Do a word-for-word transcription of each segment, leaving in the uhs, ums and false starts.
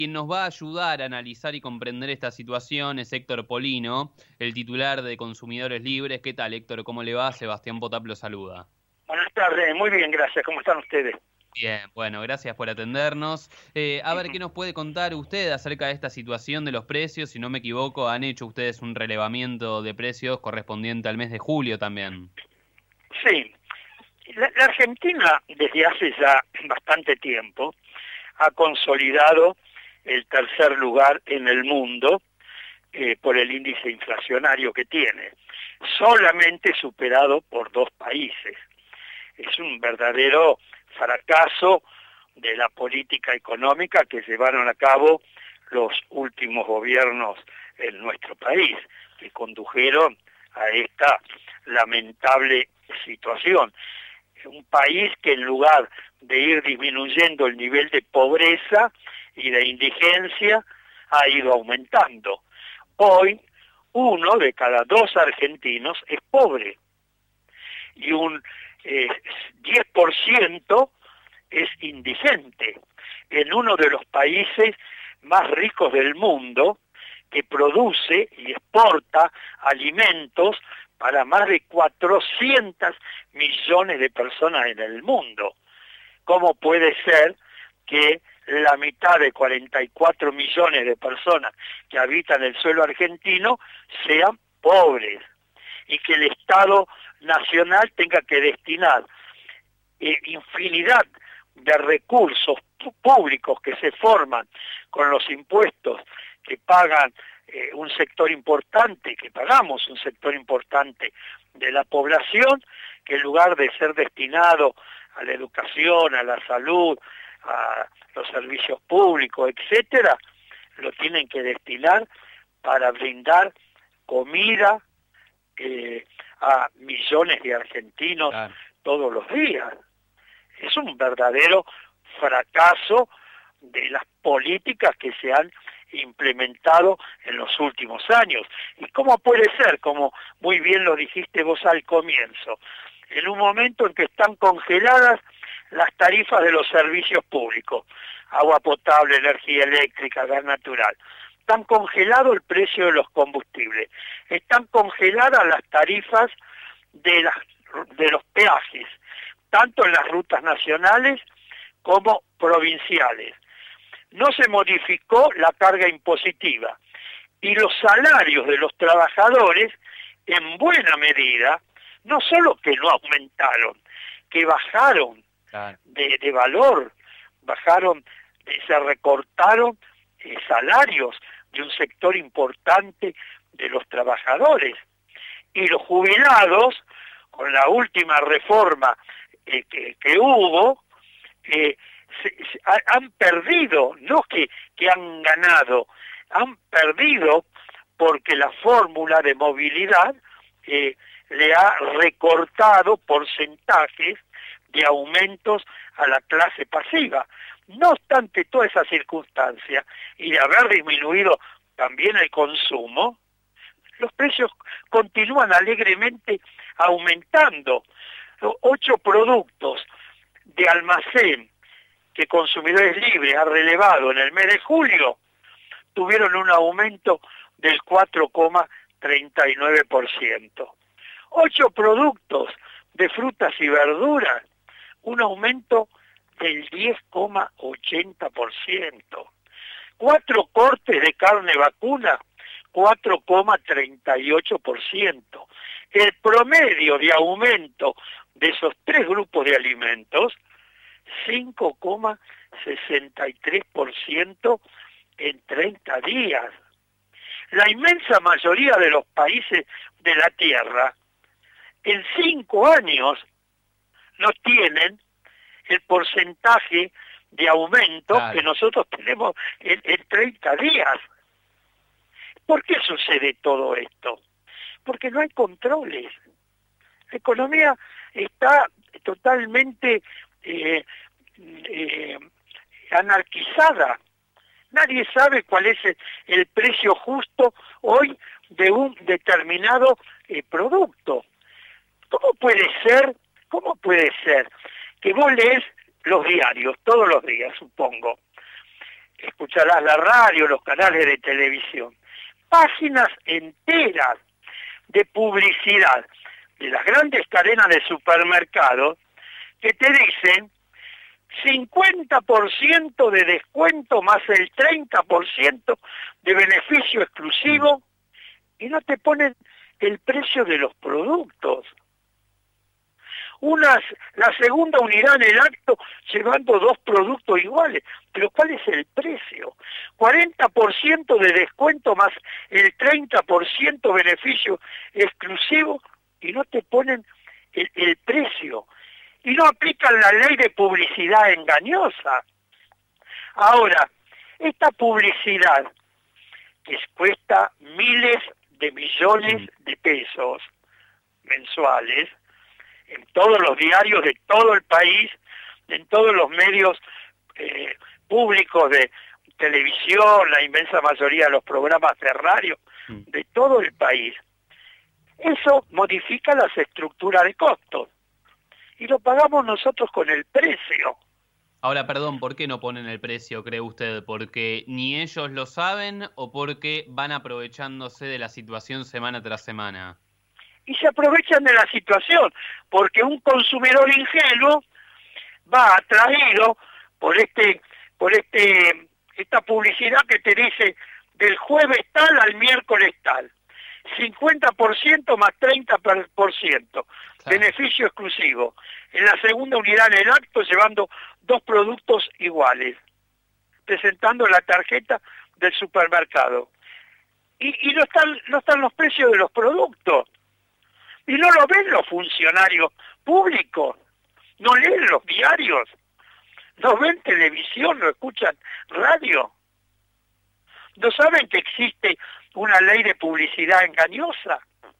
Quien nos va a ayudar a analizar y comprender esta situación es Héctor Polino, el titular de Consumidores Libres. ¿Qué tal, Héctor? ¿Cómo le va? Sebastián Potap lo saluda. Buenas tardes, muy bien, gracias. ¿Cómo están ustedes? Bien, bueno, gracias por atendernos. Eh, a ver, ¿qué nos puede contar usted acerca de esta situación de los precios? Si no me equivoco, han hecho ustedes un relevamiento de precios correspondiente al mes de julio también. Sí, la, la Argentina desde hace ya bastante tiempo ha consolidado el tercer lugar en el mundo eh, por el índice inflacionario que tiene, solamente superado por dos países. Es un verdadero fracaso de la política económica que llevaron a cabo los últimos gobiernos en nuestro país, que condujeron a esta lamentable situación. Un país que en lugar de ir disminuyendo el nivel de pobreza y de indigencia, ha ido aumentando. Hoy, uno de cada dos argentinos es pobre y un eh, diez por ciento es indigente en uno de los países más ricos del mundo, que produce y exporta alimentos para más de cuatrocientos millones de personas en el mundo. ¿Cómo puede ser que la mitad de cuarenta y cuatro millones de personas que habitan el suelo argentino sean pobres y que el Estado Nacional tenga que destinar eh, infinidad de recursos públicos que se forman con los impuestos que pagan eh, un sector importante, que pagamos un sector importante de la población, que en lugar de ser destinado a la educación, a la salud, a los servicios públicos, etcétera, lo tienen que destinar para brindar comida eh, a millones de argentinos claro. todos los días. Es un verdadero fracaso de las políticas que se han implementado en los últimos años. ¿Y cómo puede ser? Como muy bien lo dijiste vos al comienzo, en un momento en que están congeladas las tarifas de los servicios públicos, agua potable, energía eléctrica, gas natural, están congelado el precio de los combustibles, están congeladas las tarifas de, las, de los peajes, tanto en las rutas nacionales como provinciales. No se modificó la carga impositiva y los salarios de los trabajadores, en buena medida, no solo que no aumentaron, que bajaron claro. de, de valor, bajaron, de, se recortaron eh, salarios de un sector importante de los trabajadores. Y los jubilados, con la última reforma eh, que, que hubo, eh, se, se, han perdido, no que, que han ganado, han perdido porque la fórmula de movilidad eh, le ha recortado porcentajes de aumentos a la clase pasiva. No obstante toda esa circunstancia y de haber disminuido también el consumo, los precios continúan alegremente aumentando. Ocho productos de almacén que Consumidores Libres ha relevado en el mes de julio tuvieron un aumento del cuatro coma treinta y nueve por ciento. Ocho productos de frutas y verduras, un aumento del diez coma ochenta por ciento. Cuatro cortes de carne vacuna, cuatro coma treinta y ocho por ciento. El promedio de aumento de esos tres grupos de alimentos, cinco coma sesenta y tres por ciento en treinta días. La inmensa mayoría de los países de la Tierra, en cinco años, no tienen el porcentaje de aumento claro. que nosotros tenemos en, en treinta días. ¿Por qué sucede todo esto? Porque no hay controles. La economía está totalmente eh, eh, anarquizada. Nadie sabe cuál es el, el precio justo hoy de un determinado eh, producto. ¿Cómo puede ser, cómo puede ser que vos lees los diarios todos los días, supongo, escucharás la radio, los canales de televisión, páginas enteras de publicidad de las grandes cadenas de supermercados que te dicen cincuenta por ciento de descuento más el treinta por ciento de beneficio exclusivo y no te ponen el precio de los productos. Unas, la segunda unidad en el acto llevando dos productos iguales, pero ¿cuál es el precio? cuarenta por ciento de descuento más el treinta por ciento beneficio exclusivo y no te ponen el, el precio. Y no aplican la ley de publicidad engañosa. Ahora, esta publicidad que cuesta miles de millones de pesos mensuales, en todos los diarios de todo el país, en todos los medios eh, públicos de televisión, la inmensa mayoría de los programas de radio de todo el país. Eso modifica las estructuras de costos y lo pagamos nosotros con el precio. Ahora, perdón, ¿por qué no ponen el precio, cree usted? ¿Porque ni ellos lo saben o porque van aprovechándose de la situación semana tras semana? Y se aprovechan de la situación, porque un consumidor ingenuo va atraído por este, por este, esta publicidad que te dice del jueves tal al miércoles tal, cincuenta por ciento más treinta por ciento, claro. Beneficio exclusivo. En la segunda unidad en el acto llevando dos productos iguales, presentando la tarjeta del supermercado. Y, y no están, no están los precios de los productos. Y no lo ven los funcionarios públicos, no leen los diarios, no ven televisión, no escuchan radio. ¿No saben que existe una ley de publicidad engañosa?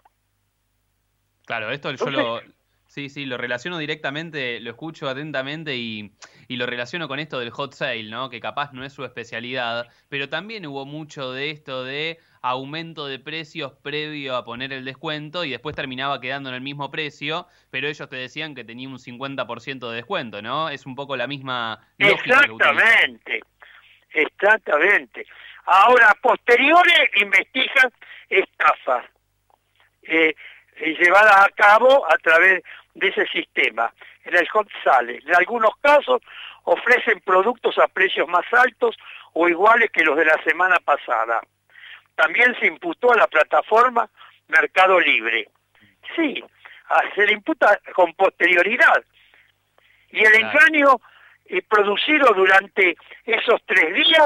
Claro, esto yo lo... Sí, sí, lo relaciono directamente, lo escucho atentamente y, y lo relaciono con esto del hot sale, ¿no? Que capaz no es su especialidad, pero también hubo mucho de esto de aumento de precios previo a poner el descuento y después terminaba quedando en el mismo precio, pero ellos te decían que tenía un cincuenta por ciento de descuento, ¿no? Es un poco la misma lógica. Exactamente, exactamente. Ahora, posteriores investigan estafas eh, llevadas a cabo a través de ese sistema. En el hot sale, en algunos casos ofrecen productos a precios más altos o iguales que los de la semana pasada. También se imputó a la plataforma Mercado Libre. Sí, se le imputa con posterioridad. Y el claro. engaño eh, producido durante esos tres días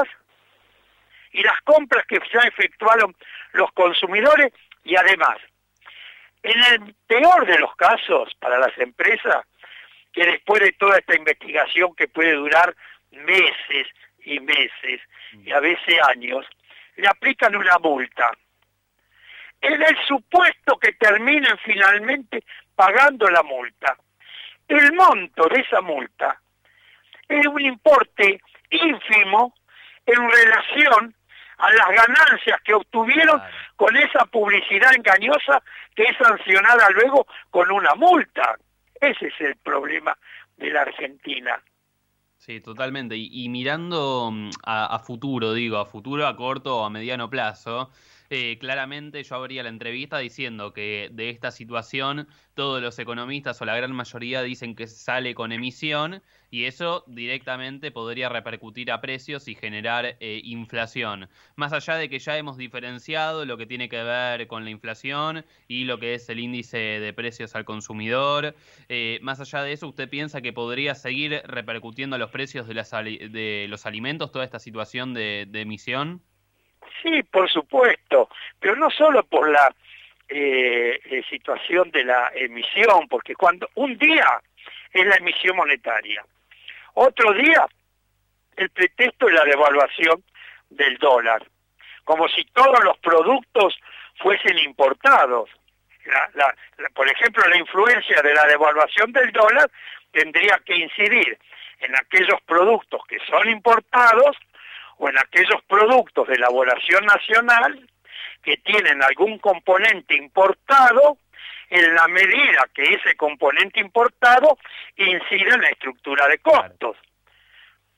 y las compras que ya efectuaron los consumidores y además, en el peor de los casos para las empresas, que después de toda esta investigación que puede durar meses y meses y a veces años, le aplican una multa. En el supuesto que terminen finalmente pagando la multa, el monto de esa multa es un importe ínfimo en relación a las ganancias que obtuvieron claro. con esa publicidad engañosa que es sancionada luego con una multa. Ese es el problema de la Argentina. Sí, totalmente. Y, y mirando a, a futuro, digo, a futuro, a corto o a mediano plazo, eh, claramente yo abría la entrevista diciendo que de esta situación todos los economistas o la gran mayoría dicen que sale con emisión y eso directamente podría repercutir a precios y generar eh, inflación. Más allá de que ya hemos diferenciado lo que tiene que ver con la inflación y lo que es el índice de precios al consumidor, eh, más allá de eso, ¿usted piensa que podría seguir repercutiendo a los precios de, las, de los alimentos toda esta situación de, de emisión? Sí, por supuesto, pero no solo por la eh, eh, situación de la emisión, porque cuando un día es la emisión monetaria, otro día el pretexto es la devaluación del dólar, como si todos los productos fuesen importados. La, la, la, por ejemplo, la influencia de la devaluación del dólar tendría que incidir en aquellos productos que son importados o en aquellos productos de elaboración nacional que tienen algún componente importado en la medida que ese componente importado incide en la estructura de costos. Pero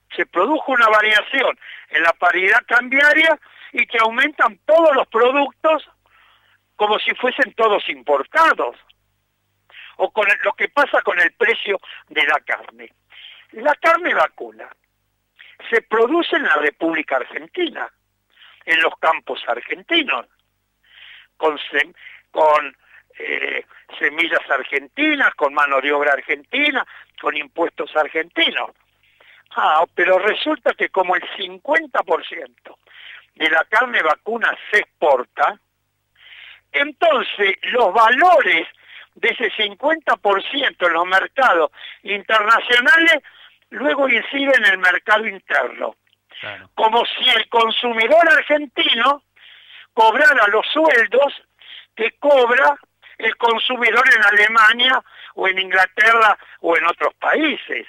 Se produjo una variación en la paridad cambiaria y que aumentan todos los productos como si fuesen todos importados. O con el, lo que pasa con el precio de la carne. La carne vacuna se produce en la República Argentina, en los campos argentinos, con, sem con eh, semillas argentinas, con mano de obra argentina, con impuestos argentinos. Ah, pero resulta que como el cincuenta por ciento de la carne vacuna se exporta, entonces los valores de ese cincuenta por ciento en los mercados internacionales luego inciden en el mercado interno. Claro. Como si el consumidor argentino cobrara los sueldos que cobra el consumidor en Alemania o en Inglaterra o en otros países.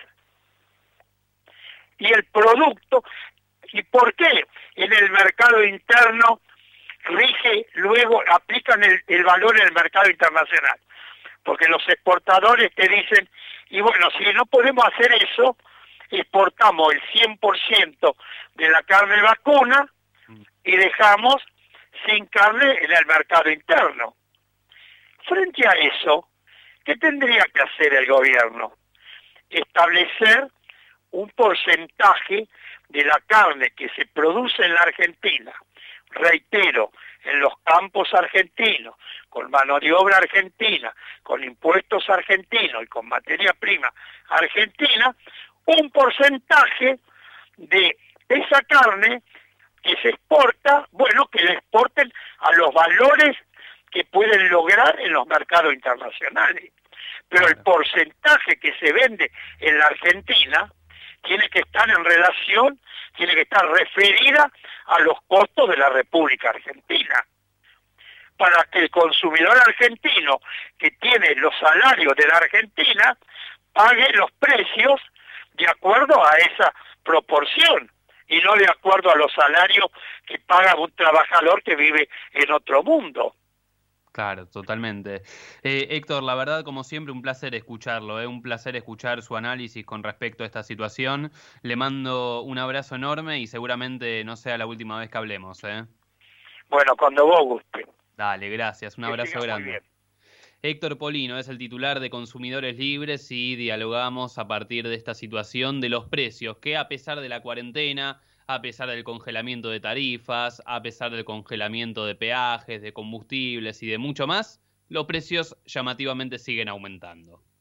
Y el producto, ¿y por qué en el mercado interno rige, luego aplican el, el valor en el mercado internacional? Porque los exportadores te dicen, y bueno, si no podemos hacer eso, exportamos el cien por ciento de la carne vacuna y dejamos sin carne en el mercado interno. Frente a eso, ¿qué tendría que hacer el gobierno? Establecer un porcentaje de la carne que se produce en la Argentina, reitero, en los campos argentinos, con mano de obra argentina, con impuestos argentinos y con materia prima argentina, un porcentaje de esa carne que se exporta, bueno, que le exporten a los valores que pueden lograr en los mercados internacionales. Pero el porcentaje que se vende en la Argentina tiene que estar en relación, tiene que estar referida a los costos de la República Argentina, para que el consumidor argentino que tiene los salarios de la Argentina pague los precios de acuerdo a esa proporción y no de acuerdo a los salarios que paga un trabajador que vive en otro mundo. Claro, totalmente. Eh, Héctor, la verdad, como siempre, un placer escucharlo, ¿eh? Un placer escuchar su análisis con respecto a esta situación. Le mando un abrazo enorme y seguramente no sea la última vez que hablemos, ¿eh? Bueno, cuando vos guste. Dale, gracias. Un que abrazo grande. Héctor Polino es el titular de Consumidores Libres y dialogamos a partir de esta situación de los precios, que a pesar de la cuarentena, a pesar del congelamiento de tarifas, a pesar del congelamiento de peajes, de combustibles y de mucho más, los precios llamativamente siguen aumentando.